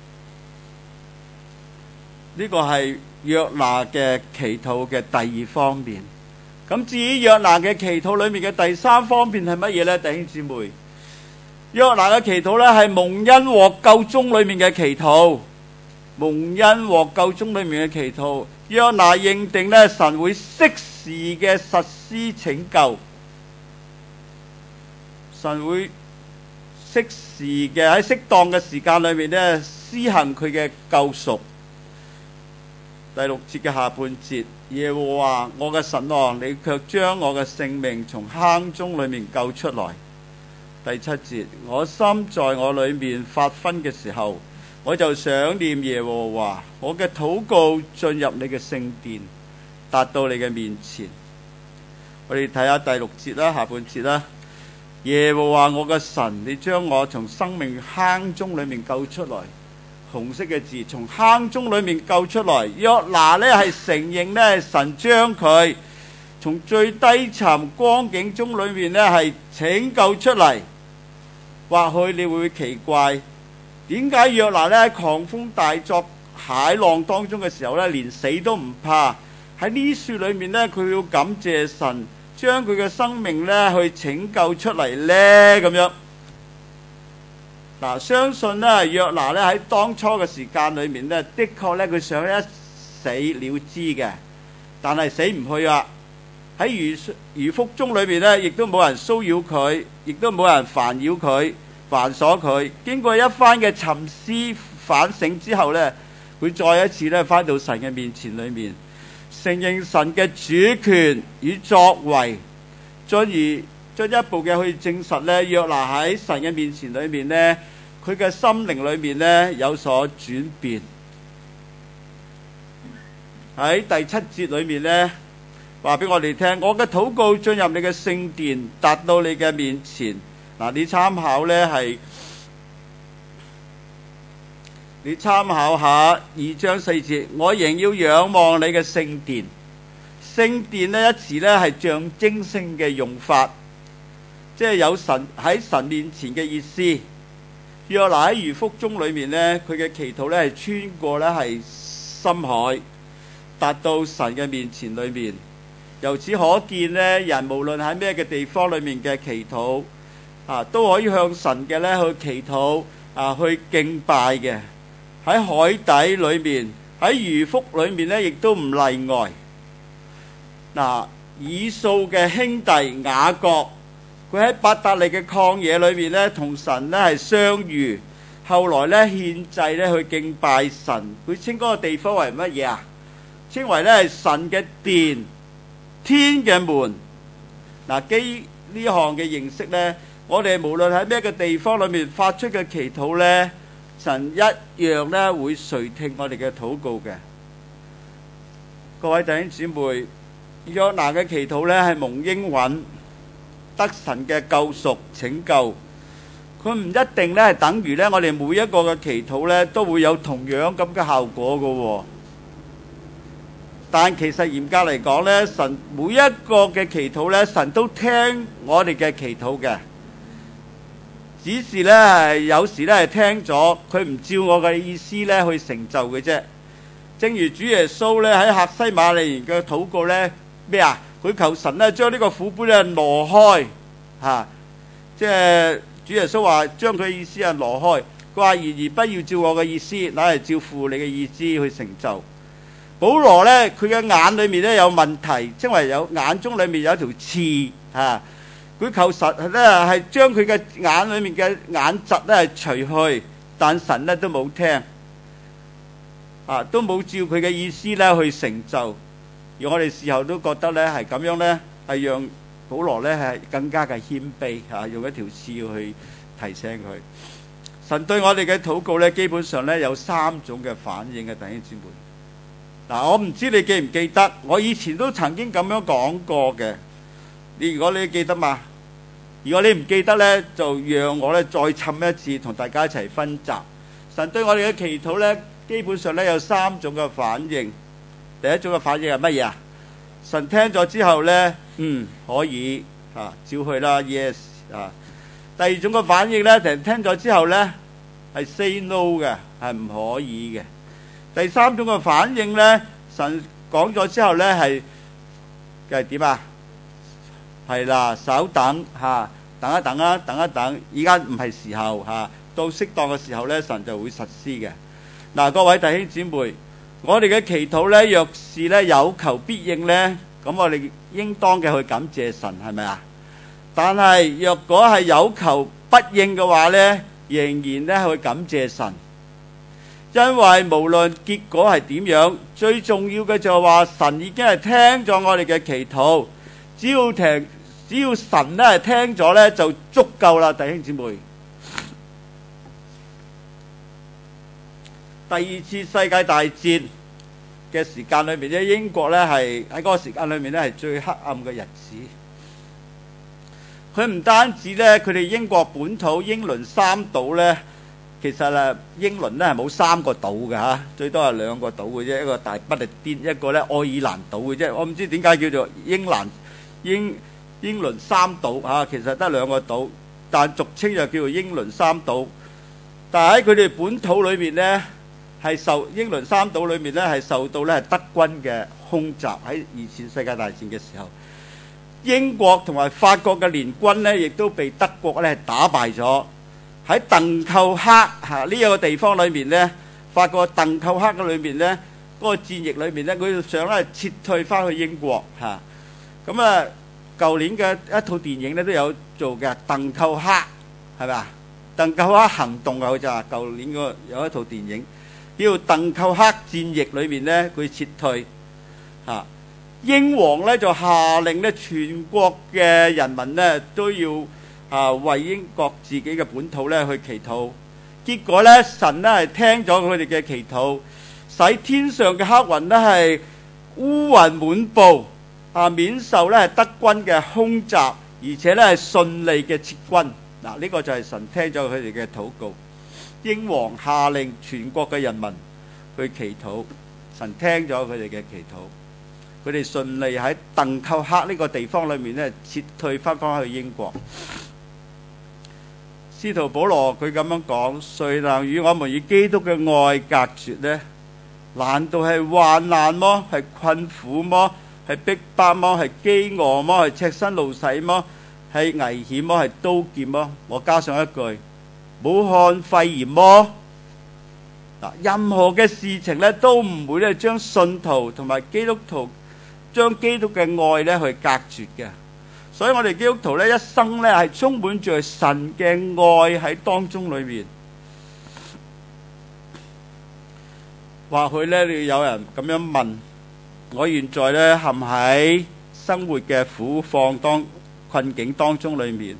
呢個係約拿嘅祈禱嘅第二方面。咁至於約拿嘅祈禱裏面嘅第三方面係乜嘢呢？弟兄姊妹，約拿嘅祈禱呢係蒙恩獲救中裏面嘅祈禱，蒙恩獲救中裏面嘅祈禱。約拿認定呢神會適時嘅實施拯救，神會適時嘅喺適當嘅時間裏面呢施行佢嘅救贖。第6節嘅下半節，耶和華我嘅神啊，你卻將我嘅性命從坑中裏面救出來。第7節，我心在我裏面發昏嘅時候，我就想念耶和華，我嘅禱告進入你嘅聖殿，達到你嘅面前。我哋睇下第6節啦，下半節啦。耶和華我嘅神，你將我從生命坑中裏面救出來。紅色嘅字，從坑中裏面救出來。約拿呢係承認呢神將佢從最低沉光景中裏面呢係拯救出嚟。或許你會奇怪，點解約拿呢喺狂風大作海浪當中嘅時候呢，連死都唔怕？喺呢書裏面呢，佢要感謝神將佢嘅生命咧去拯救出嚟呢？咁樣嗱，相信咧約拿咧喺當初嘅時間裏面咧，的確咧佢想一死了之嘅，但係死唔去啊！喺魚腹中裏面咧，亦都冇人騷擾佢，亦都冇人煩擾佢、煩瑣佢。經過一番嘅沉思反省之後咧，佢再一次咧返到神嘅面前裏面，承認神嘅主權與作為，進而進一步嘅去證實咧約拿喺神嘅面前裏面咧，佢嘅心靈裏面咧有所轉變。喺第7節裏面咧，話俾我哋聽，我嘅禱告進入你嘅聖殿，達到你嘅面前。嗱，你參考咧係，你參考下2章4節，我仍要仰望你嘅聖殿。聖殿呢一詞咧係象徵性嘅用法，即係有神喺神面前嘅意思。約拿喺魚腹中裏面咧，佢嘅祈禱咧係穿過咧係深海，達到神嘅面前裏面。由此可見咧，人無論喺咩嘅地方裏面嘅祈禱都可以向神嘅咧去祈禱去敬拜嘅。喺海底裏面，喺魚腹裏面咧，亦都唔例外。嗱，以掃嘅兄弟雅各，佢喺伯特利嘅曠野裏面咧，同神咧係相遇，後來咧獻祭咧去敬拜神。佢稱嗰個地方為乜嘢啊？稱為咧係神嘅殿。天嘅門。嗱，基呢項嘅認識呢，我哋無論喺咩嘅地方裏面發出嘅祈禱呢，神一樣呢會垂聽我哋嘅禱告嘅。各位弟兄姊妹，約拿嘅祈禱呢係蒙應允，得神嘅救贖拯救。佢唔一定呢係等於呢我哋每一個嘅祈禱呢都會有同樣咁嘅效果嘅喎。但其實嚴格嚟講咧，神每一個嘅祈禱咧，神都聽我哋嘅祈禱嘅。只是咧係有時咧係聽咗，佢唔照我嘅意思咧去成就嘅啫。正如主耶穌咧喺客西馬尼園嘅禱告咧，咩啊？佢求神咧將呢個苦杯咧挪開嚇，即係主耶穌話將佢嘅意思啊挪開。佢話：然而不要照我嘅意思，乃係照父你嘅意思去成就。保羅咧，佢嘅眼裏面咧有問題，稱為有眼中裏面有一條刺嚇。佢求神咧係將佢嘅眼裏面嘅眼疾咧係除去，但神咧都冇聽，都冇照佢嘅意思咧去成就。而我哋事後都覺得咧係咁樣咧，係讓保羅咧係更加嘅謙卑嚇，用一條刺去提醒佢。神對我哋嘅禱告咧，基本上咧有3種嘅反應嘅，弟兄姊妹。嗱，我唔知你記唔記得，我以前都曾經咁樣講過嘅。如果你記得嘛，如果你唔記得呢，就讓我咧再尋一次，同大家一齊分集。神對我哋嘅祈禱呢，基本上呢有3種嘅反應。第一種嘅反應係乜嘢啊？神聽咗之後呢，可以照去啦 ，yes 啊。第二種嘅反應呢，聽咗之後呢，係 say no 嘅，係唔可以嘅。第三種嘅反應呢，神講咗之後呢，係點啊？係啦，稍等嚇，等一等啊，等一等，而家唔係時候嚇，到適當嘅時候呢，神就會實施嘅。嗱，各位弟兄姊妹，我哋嘅祈禱呢，若是呢有求必應呢，咁我哋應當嘅去感謝神，係咪啊？但係若果係有求不應嘅話呢，仍然呢去感謝神。因為無論結果係點樣，最重要嘅就係話神已經係聽咗我哋嘅祈禱，只要神咧係聽咗咧就足夠啦，弟兄姊妹。第二次世界大戰嘅時間裏面咧，英國咧係喺嗰個時間裏面咧係最黑暗嘅日子。佢唔單止咧，佢哋英國本土英倫3島咧。其實英倫咧係冇3個島嘅嚇，最多係2個島嘅啫，一個大不列顛，一個咧愛爾蘭島嘅啫。我唔知點解叫做英倫3島嚇，其實得2個島，但俗稱就叫做英倫3島。但係喺佢哋本土裏面咧，係受英倫3島裏面咧係受到咧德軍嘅空襲，喺2次世界大戰嘅時候。 英國同埋法國嘅聯軍呢，亦都被德國呢打敗咗。喺鄧寇克呢一個地方裏面呢，法國鄧寇克嘅裏面呢，嗰個戰役裏面呢，佢想咧撤退翻去英國嚇。咁啊，舊年嘅一套電影呢都有做嘅，鄧寇克係咪啊？鄧寇克行動啊，好似話舊年嗰有一套電影叫《鄧寇克戰役》裏面呢，佢撤退嚇。英皇呢就下令呢，全國嘅人民呢都要為英國自己嘅本土呢去祈禱。結果呢，神呢係聽咗佢哋嘅祈禱，使天上嘅黑雲呢係烏雲滿布，免受呢德軍嘅空襲，而且呢係順利嘅撤軍。嗱，呢個就係神聽咗佢哋嘅禱告。英皇下令全國嘅人民去祈禱，神聽咗佢哋嘅祈禱，佢哋順利喺鄧寇克呢個地方裏面呢撤退翻去英國。使徒保羅佢咁樣講：誰能與我們與基督嘅愛隔絕呢？難道係患難麼？係困苦麼？係逼迫麼？係飢餓麼？係赤身露體麼？係危險麼？係刀劍麼？我加上一句：武漢肺炎麼？任何嘅事情呢，都唔會咧將信徒同埋基督徒將基督嘅愛呢去隔絕嘅。所以我哋基督徒呢一生呢係充滿住神嘅愛喺當中裏面。或許呢有人咁樣問：我現在呢陷喺生活嘅苦況困境當中裏面，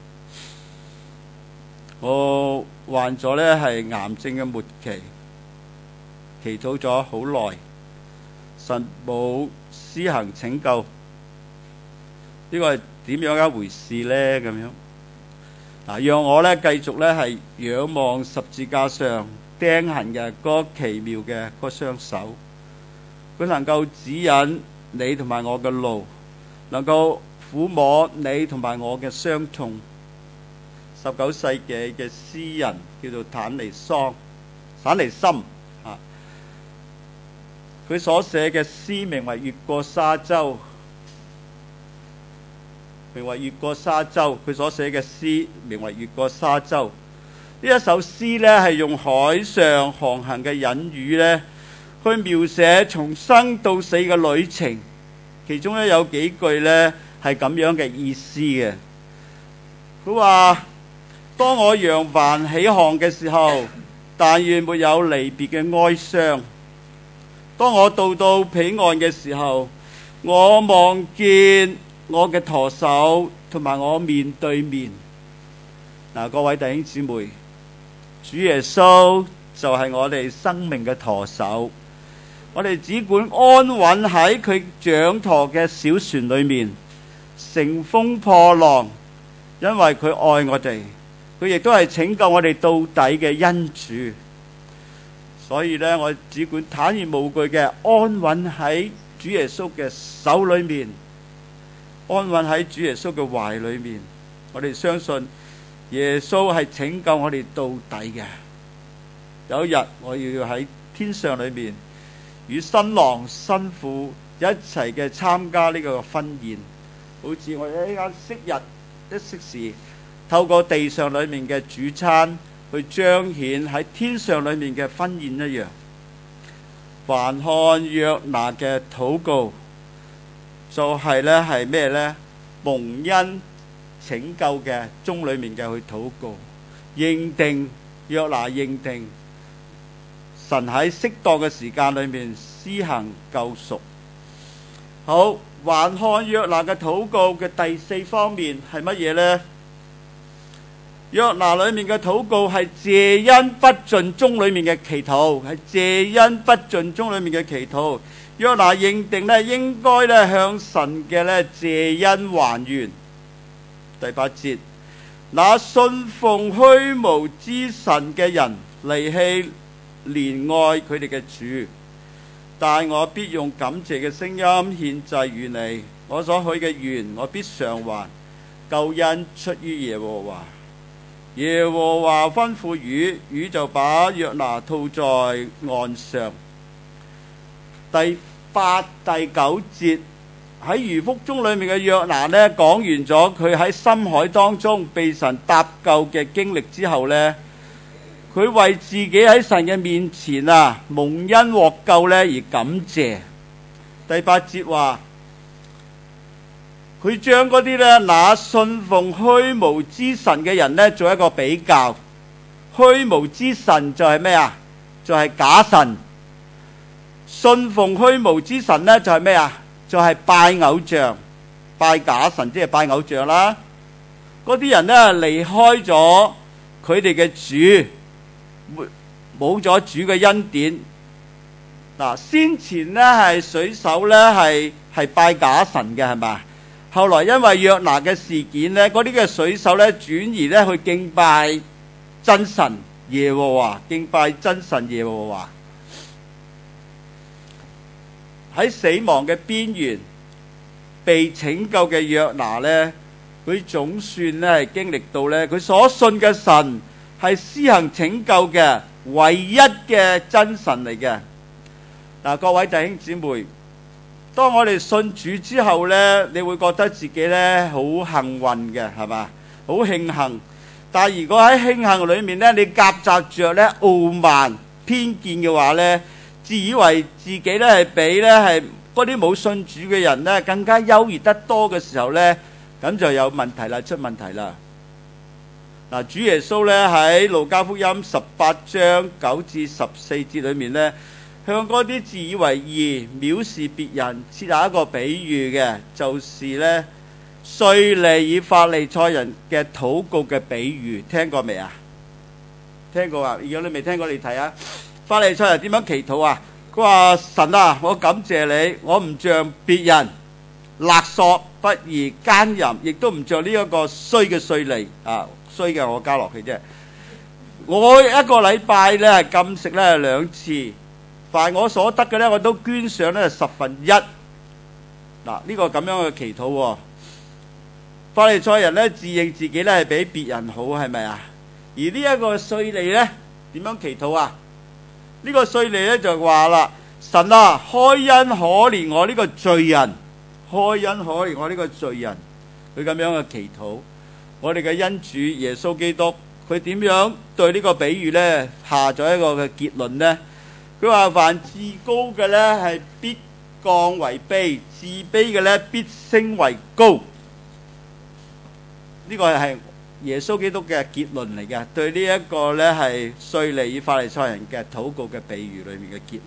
我患咗呢係癌症嘅末期，祈禱咗好耐，神冇施行拯救，呢個係點樣一回事呢？咁樣嗱，讓我呢繼續呢係仰望十字架上釘痕嘅嗰奇妙嘅嗰雙手，佢能夠指引你同埋我嘅路，能夠撫摸你同埋我嘅傷痛。19世紀嘅詩人叫做坦尼森佢所寫嘅詩名為《越過沙洲》。佢所寫嘅詩名為《越過沙洲》。呢一首詩呢係用海上航行嘅隱喻呢去描寫從生到死嘅旅程。其中呢有幾句呢係咁樣嘅意思嘅。佢話：當我揚帆起航嘅時候，但願沒有離別嘅哀傷。當我到彼岸嘅時候，我望見我嘅舵手同埋我面對面。各位弟兄姊妹，主耶穌就係我哋生命嘅舵手，我哋只管安穩喺佢掌舵嘅小船裏面，乘風破浪，因為佢愛我哋，佢亦都係拯救我哋到底嘅恩主。所以呢，我只管坦然無懼嘅安穩喺主耶穌嘅手裏面，安穩喺主耶穌嘅懷裏面。我哋相信耶穌係拯救我哋到底嘅。有一日我要喺天上裏面與新郎新婦一齊嘅參加呢個婚宴，好似我哋一間昔日一昔時透過地上裏面嘅主餐去彰顯喺天上裏面嘅婚宴一樣。凡看約拿嘅禱告，就係呢係咩呢？蒙恩拯救嘅中裏面嘅去禱告，認定約拿認定神喺適當嘅時間裏面施行救贖。好，還看約拿嘅禱告嘅第4方面係乜嘢呢？約拿裏面嘅禱告係謝恩不盡中裏面嘅祈禱，係謝恩不盡中裏面嘅祈禱。約拿認定呢應該呢向神嘅呢謝恩還願。第8節，那信奉虛無之神嘅人離棄憐愛佢哋嘅主，但我必用感謝嘅聲音獻祭與你，我所許嘅願我必償還。救恩出於耶和華。耶和華吩咐魚，魚就把約拿吐在岸上。第8、第9節喺魚腹中裏面嘅約拿呢，講完咗佢喺深海當中被神搭救嘅經歷之後呢，佢為自己喺神嘅面前蒙恩獲救呢而感謝。第8節話，佢將嗰啲呢那信奉虛無之神嘅人呢做一個比較。虛無之神就係咩啊？就係假神。信奉虛無之神呢就係咩啊？就係拜偶像、拜假神，即係拜偶像啦。嗰啲人呢離開咗佢哋嘅主，冇咗主嘅恩典。先前呢係水手呢係拜假神嘅，係嘛？後來因為約拿嘅事件呢，嗰啲嘅水手呢轉移呢去敬拜真神耶和華，敬拜真神耶和華。喺死亡嘅邊緣被拯救嘅約拿呢，佢總算呢係經歷到呢，佢所信嘅神係施行拯救嘅唯一嘅真神嚟嘅。各位弟兄姊妹，當我哋信主之後呢，你會覺得自己呢好幸運嘅，係嘛？好慶幸。但係如果喺慶幸裏面呢，你夾雜着呢傲慢偏見嘅話呢，自以為自己呢係比呢係嗰啲冇信主嘅人呢更加優越得多嘅時候呢，咁就有問題啦，出問題啦。主耶穌呢喺路加福音18章9至14節裏面呢，向嗰啲自以為義、藐視別人設下一個比喻嘅，就是呢稅吏與法利賽人嘅禱告嘅比喻，聽過未啊？聽過啊？如果你未聽過，你睇下法利賽人點樣祈禱啊？佢話：神啊，我感謝你，我唔像別人勒索、不義、奸淫，亦都唔像呢一個衰嘅稅吏啊，衰嘅我加落去啫。我一個禮拜呢係禁食呢2次，凡我所得嘅呢，我都捐上呢1/10。呢個咁樣嘅祈禱喎。法利賽人呢自認自己呢係比別人好，係咪啊？而呢一個稅吏呢點樣祈禱啊？呢個稅吏呢就話啦：神啊，開恩可憐我呢個罪人，開恩可憐我呢個罪人。佢咁樣嘅祈禱，我哋嘅恩主耶穌基督，佢點樣對呢個比喻呢下咗一個嘅結論呢？佢話：凡自高嘅呢係必降為卑，自卑嘅呢必升為高。呢個係耶穌基督嘅結論嚟嘅，對呢一個呢係稅吏與法利賽人嘅禱告嘅比喻裏面嘅結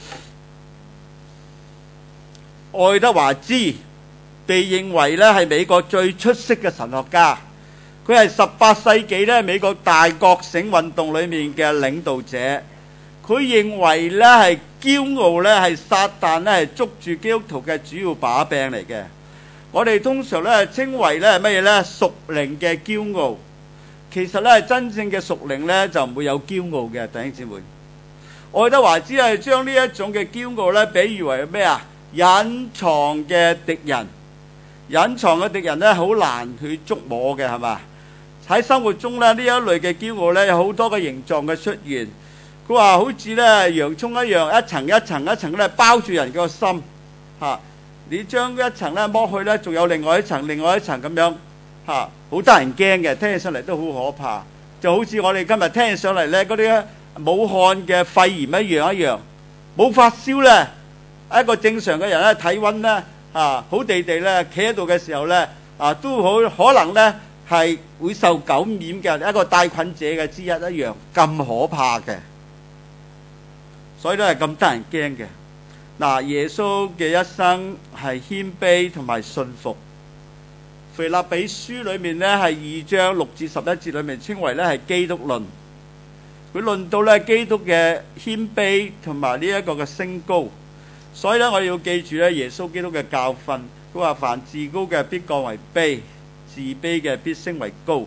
論。愛德華茲被認為呢係美國最出色嘅神學家，佢係18世紀呢美國大覺醒運動裏面嘅領導者。佢認為呢係驕傲呢係撒旦呢係捉住基督徒嘅主要把柄嚟嘅。我哋通常呢稱為呢係乜嘢呢？屬靈嘅驕傲。其實呢真正嘅屬靈呢就唔會有驕傲嘅，弟兄姊妹。愛德華只係將呢一種嘅驕傲呢比喻為咩啊？隱藏嘅敵人。隱藏嘅敵人呢好難去捉摸嘅，係嘛？喺生活中呢，呢一類嘅驕傲呢有好多嘅形狀嘅出現。佢話好似呢洋葱一樣，一層一層一層咧包住人個心嚇。你將一層咧剝去咧，仲有另外一層咁樣嚇，好得人驚嘅，聽起上嚟都好可怕。就好似我哋今日聽起上嚟咧，嗰啲武漢嘅肺炎一樣，冇發燒咧，一個正常嘅人咧體温咧好地地咧企喺度嘅時候咧都好可能咧係會受感染嘅，一個帶菌者嘅之一樣咁可怕嘅，所以都係咁得人驚嘅。耶穌嘅一生係謙卑同埋信服。腓立比書裏面呢係2章6至11節裏面稱為呢係基督論。佢論到呢基督嘅謙卑同埋呢一個嘅升高。所以呢我哋要記住呢耶穌基督嘅教訓。佢話：凡自高嘅必降為卑，自卑嘅必升為高。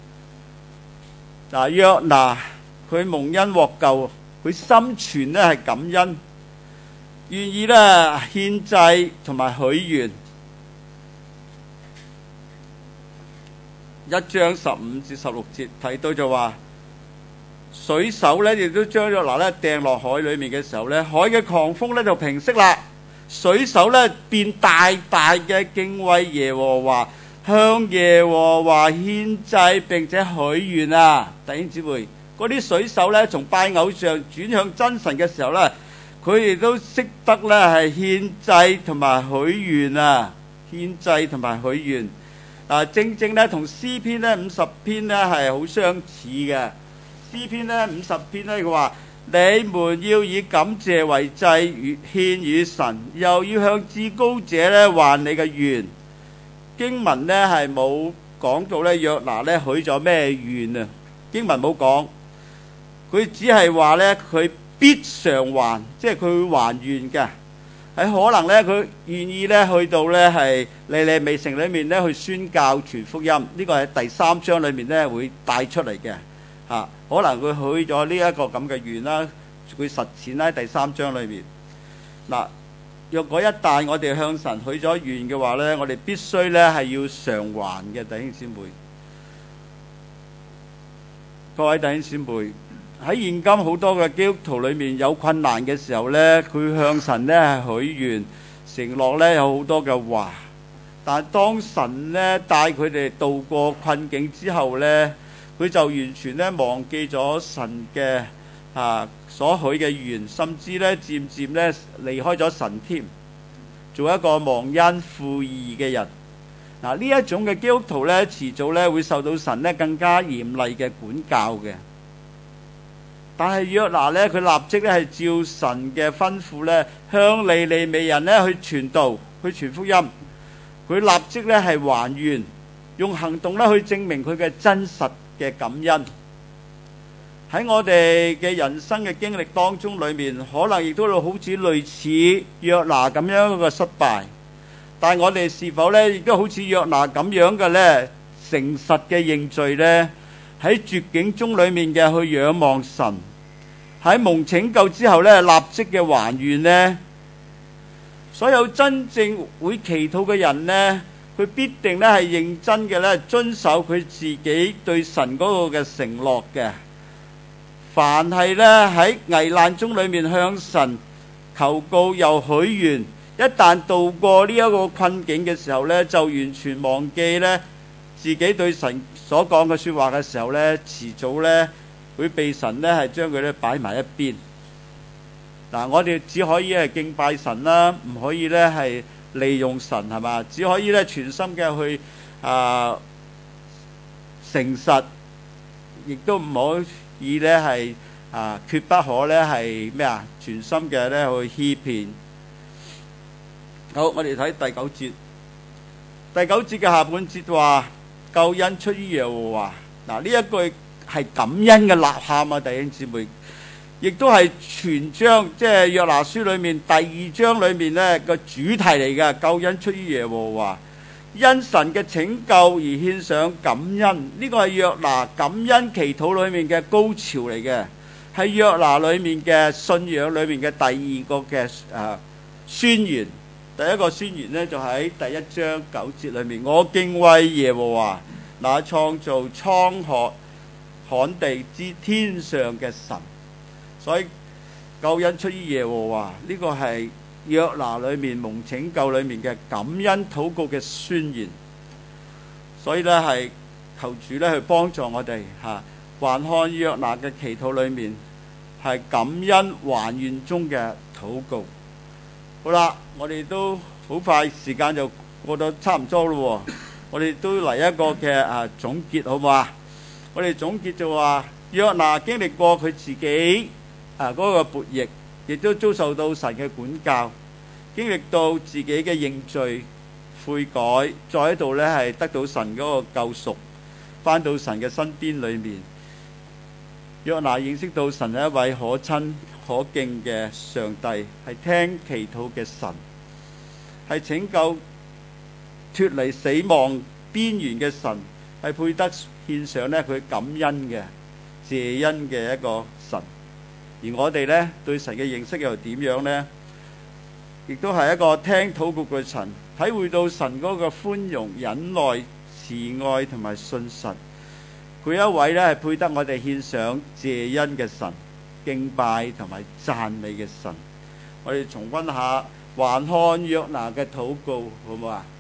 約拿佢蒙恩獲救，佢心存呢係感恩。願意咧獻祭同埋許願。1章15至16節睇到就話，水手咧亦都將約拿咧掟落海裡面嘅時候咧，海嘅狂風咧就平息啦。 水手呢便大大嘅敬畏耶和華，向耶和華獻祭並且許願啊！弟兄姊妹，嗰啲水手呢，從拜偶像轉向真神嘅時候呢，佢哋都識得呢係獻祭同埋許願啊！獻祭同埋許願正正呢同詩篇呢50篇呢係好相似嘅。詩篇呢50篇呢，佢話：你們要以感謝為祭獻與神，又要向至高者呢還你嘅願。經文呢係冇講到呢約拿呢許咗咩願啊？經文冇講，佢只係話呢佢必償還，即係佢會還願嘅。喺可能呢佢願意呢去到呢係尼尼微城裏面呢去宣教傳福音，呢個係第3章裏面呢會帶出嚟嘅。可能佢許咗呢一個咁嘅願啦，佢實踐喺第3章裏面。若果一旦我哋向神許咗願嘅話呢，我哋必須呢係要償還嘅，弟兄姊妹。各位弟兄姊妹，喺現今好多嘅基督徒裏面有困難嘅時候呢，佢向神呢係許願承諾呢有好多嘅話，但係當神呢帶佢哋渡過困境之後呢，佢就完全呢忘記咗神嘅所許嘅願，甚至呢漸漸呢離開咗神添，做一個忘恩負義嘅人。呢一種嘅基督徒呢，遲早呢會受到神呢更加嚴厲嘅管教嘅。但係約拿呢，佢立即呢係照神嘅吩咐呢，向尼尼微人呢去傳道，去傳福音。佢立即呢係還願，用行動呢去證明佢嘅真實嘅感恩。喺我哋嘅人生嘅經歷當中裏面，可能亦都好似類似約拿咁樣嘅失敗，但係我哋是否呢亦都好似約拿咁樣嘅呢誠實嘅認罪呢？喺絕境中裏面嘅去仰望神，喺蒙拯救之後呢立即嘅還願呢？所有真正會祈禱嘅人呢，佢必定呢係認真嘅呢遵守佢自己對神嗰個嘅承諾嘅。凡係呢喺危難中裏面向神求告又許願，一旦渡過呢一個困境嘅時候呢，就完全忘記呢自己對神所講嘅說話嘅時候呢，遲早呢會被神呢係將佢呢擺埋一邊。我哋只可以係敬拜神啦，唔可以呢係利用神，係嘛？只可以呢全心嘅去誠實，亦都唔可以呢係決不可呢係咩啊？全心嘅呢去欺騙。好，我哋睇第9節。第9節嘅下半節話：救恩出於耶和華。呢一句係感恩嘅吶喊啊，弟兄姊妹，亦都係全章即係約拿書裏面第2章裏面呢個主題嚟嘅。救恩出於耶和華，因神嘅拯救而獻上感恩。呢個係約拿感恩祈禱裏面嘅高潮嚟嘅，係約拿裏面嘅信仰裏面嘅第2個嘅宣言。第一個宣言呢，就喺第1章9節裏面：我敬畏耶和華，那創造滄海旱地之天上嘅神。所以救恩出於耶和華，呢個係約拿裏面蒙拯救裏面嘅感恩禱告嘅宣言。所以呢，係求主呢去幫助我哋還看約拿嘅祈禱裏面係感恩還願中嘅禱告。好啦，我哋都好快，時間就過到差唔多咯。我哋都嚟一個嘅總結，好唔好啊？我哋總結就話，約拿經歷過佢自己嗰個悖逆，亦都遭受到神嘅管教，經歷到自己嘅認罪悔改，再喺度呢係得到神嗰個救贖，返到神嘅身邊裏面。約拿認識到神係一位可親可敬嘅上帝，係聽祈禱嘅神，係拯救脫離死亡邊緣嘅神，係配得獻上呢佢感恩嘅謝恩嘅一個神。而我哋呢對神嘅認識又點樣呢？亦都係一個聽禱告嘅神，體會到神嗰個寬容、忍耐、慈愛同埋信實。佢一位呢係配得我哋獻上謝恩嘅神，敬拜同埋讚美嘅神。我哋重溫下還看約拿嘅禱告，好唔好啊？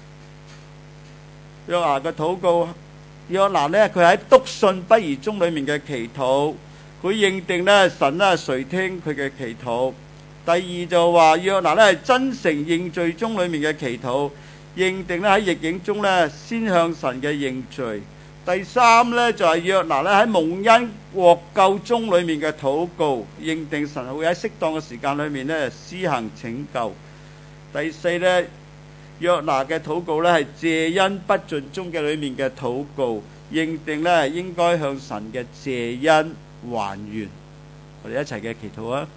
約拿嘅禱告，約拿呢，佢喺篤信不疑中裏面嘅祈禱，佢認定呢神呢垂聽佢嘅祈禱。第二就話約拿呢係真誠認罪中裏面嘅祈禱，認定呢喺逆境中呢先向神嘅認罪。第三呢就係約拿呢喺蒙恩獲救中裏面嘅禱告，認定神會喺適當嘅時間裏面呢施行拯救。第四呢，約拿嘅禱告呢係謝恩不盡中嘅裏面嘅禱告，認定呢應該向神嘅謝恩還願。我哋一齊嘅祈禱啊！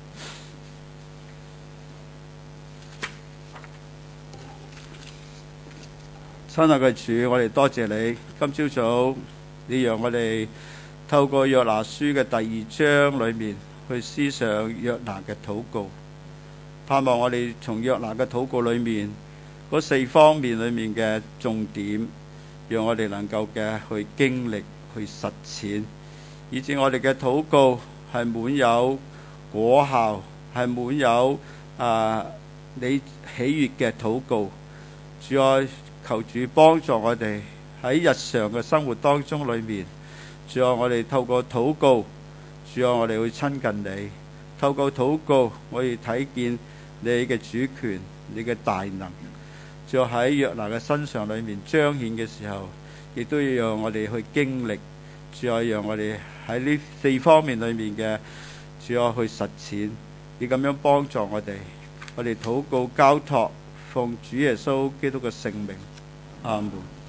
親愛嘅主，我哋多謝你，今朝早你讓我哋透過約拿書嘅第二章裏面去思想約拿嘅禱告，盼望我哋從約拿嘅禱告裏面嗰四方面裏面嘅重點，讓我哋能夠嘅去經歷、去實踐，以致我哋嘅禱告係滿有果效，係滿有你喜悅嘅禱告。主愛求主幫助我哋喺日常嘅生活當中裏面，主愛我哋透過禱告，主愛我哋會親近你，透過禱告我哋睇見你嘅主權、你嘅大能，主愛喺約拿嘅身上裏面彰顯嘅時候，亦都要讓我哋去經歷，主愛讓我哋喺呢四方面裏面嘅主愛去實踐，你咁樣幫助我哋禱告交託，奉主耶穌基督嘅聖名。阿門。